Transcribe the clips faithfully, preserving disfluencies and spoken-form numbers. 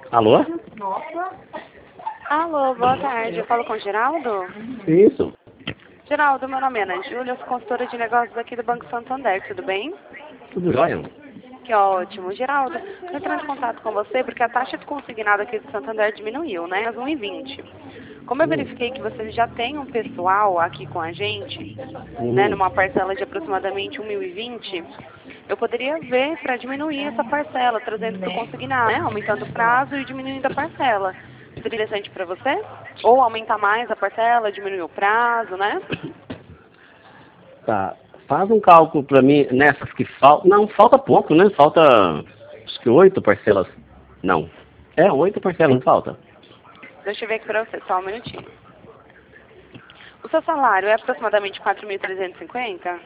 Alô? Alô, boa tarde. Eu falo com o Geraldo? Isso. Geraldo, meu nome é Ana Júlia, eu sou consultora de negócios aqui do Banco Santander, tudo bem? Tudo jóia? Que ótimo. Geraldo, estou entrando em contato com você porque a taxa de consignado aqui do Santander diminuiu, né? Às um e vinte. Como eu verifiquei que você já tem um pessoal aqui com a gente, Uhum. né, numa parcela de aproximadamente um mil e vinte, eu poderia ver para diminuir essa parcela, trazendo para o consignado, né? Aumentando o prazo e diminuindo a parcela. Seria interessante para você? Ou aumentar mais a parcela, diminuir o prazo, né? Tá. Faz um cálculo para mim nessas que faltam. Não, falta pouco, né? Falta acho que oito parcelas. Não. É, oito parcelas, não falta. Deixa eu ver aqui para você, só um minutinho. O seu salário é aproximadamente quatro mil trezentos e cinquenta?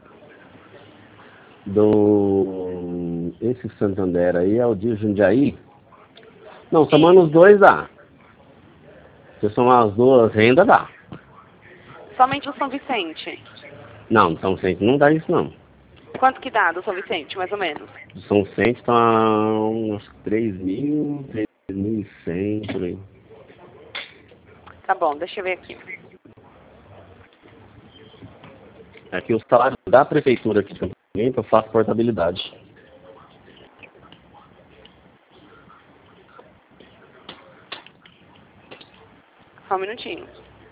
Do. Esse Santander aí é o de Jundiaí? Não, somando os dois dá. Se somar as duas rendas, dá. Somente o São Vicente. Não, São Vicente não dá isso não. Quanto que dá do São Vicente, mais ou menos? Do São Vicente tá uns três mil, três mil e cem por aí. Tá bom, deixa eu ver aqui. Aqui o salário da prefeitura aqui de Campo Limpo eu faço portabilidade. Só um minutinho.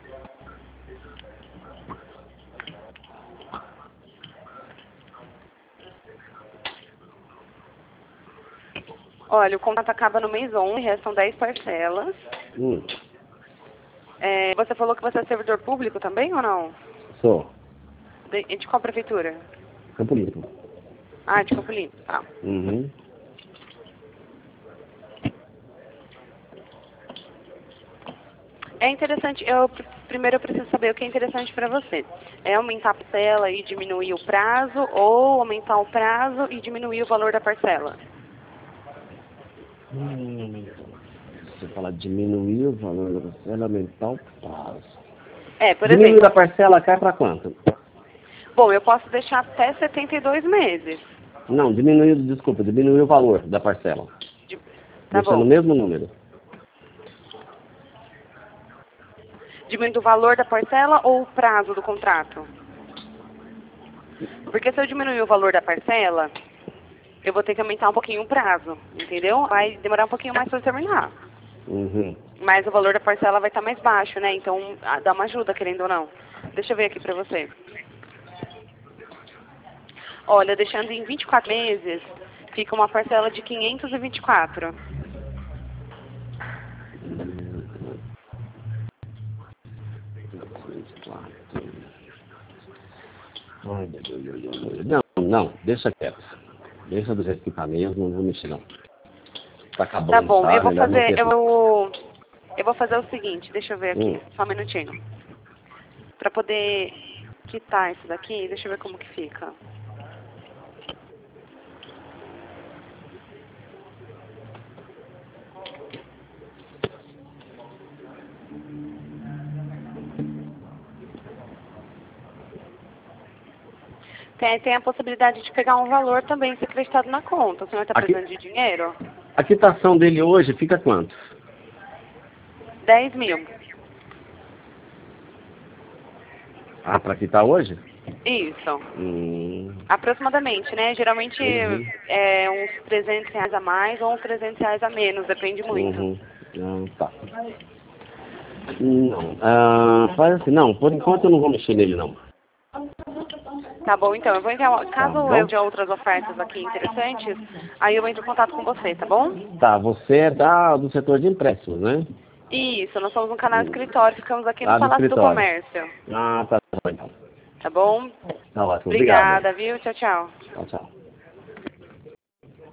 Olha, o contrato acaba no mês onze, restam dez parcelas. Hum, É, você falou que você é servidor público também ou não? sou. De, de qual prefeitura? Campo Limpo. Ah, de Campo Limpo, tá. Uhum. É interessante, eu pr- primeiro eu preciso saber o que é interessante para você. É aumentar a parcela e diminuir o prazo ou aumentar o prazo e diminuir o valor da parcela? Hum, você fala diminuir o valor da parcela, aumentar o prazo. É, por Diminuir exemplo, a parcela cai para quanto? bom, eu posso deixar até setenta e dois meses. Não, diminuir, desculpa, diminuir o valor da parcela. De- Tá Deixando o bom. mesmo número. Diminuindo o valor da parcela ou o prazo do contrato? Porque se eu diminuir o valor da parcela, eu vou ter que aumentar um pouquinho o prazo, entendeu? Vai demorar um pouquinho mais para terminar. Uhum. Mas o valor da parcela vai estar mais baixo, né? Então ah, dá uma ajuda, querendo ou não. Deixa eu ver aqui pra você. Olha, deixando em vinte e quatro meses, fica uma parcela de quinhentos e vinte e quatro. Ai, meu Deus, meu Deus, meu Deus. Não, não, deixa quieto. Deixa do jeito que tá mesmo, não vou mexer não. Tá acabando, Tá bom, tá? eu vou Melhor não fazer, ter. eu vou, eu vou fazer o seguinte, deixa eu ver Hum. aqui, só um minutinho. Pra poder quitar isso daqui, deixa eu ver como que fica. Tem, tem a possibilidade de pegar um valor também ser acreditado na conta. O senhor está Aqui, precisando de dinheiro? a quitação dele hoje fica quanto? dez mil. Ah, pra quitar hoje? Isso. Hum. Aproximadamente, né? Geralmente Uhum. é uns trezentos reais a mais ou uns trezentos reais a menos, depende muito. Uhum. Ah, tá. Não. Ah, faz assim, não, por enquanto eu não vou mexer nele não. Tá bom, então. Eu vou entrar, Tá caso eu bom? tenha outras ofertas aqui interessantes, aí eu entro em contato com você, tá bom? Tá, você é da, do setor de empréstimos, né? Isso, nós somos um canal escritório, ficamos aqui no Lá do Palácio do escritório. Comércio. Ah, tá bom então. Tá bom? Tá ótimo, obrigado. Obrigada, viu? Tchau, tchau. Tchau, tchau.